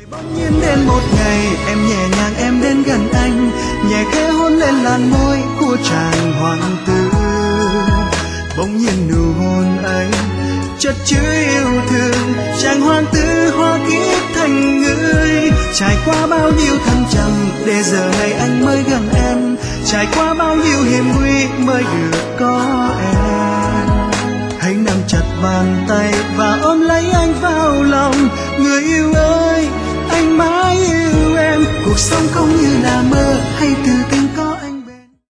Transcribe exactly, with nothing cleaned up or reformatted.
Bỗng nhiên đến một ngày em nhẹ nhàng em đến gần anh, nhẹ khẽ hôn lên làn môi của chàng hoàng tử. Bỗng nhiên nụ hôn ấy chất chứa yêu thương, chàng hoàng tử hoa kiếp thành người. Trải qua bao nhiêu thăng trầm để giờ này anh mới gần em, trải qua bao nhiêu hiểm nguy mới được có em. Hãy nắm chặt bàn tay và ôm lấy anh vào lòng, người yêu ơi anh mãi yêu em. Cuộc sống không như là mơ hay từ tình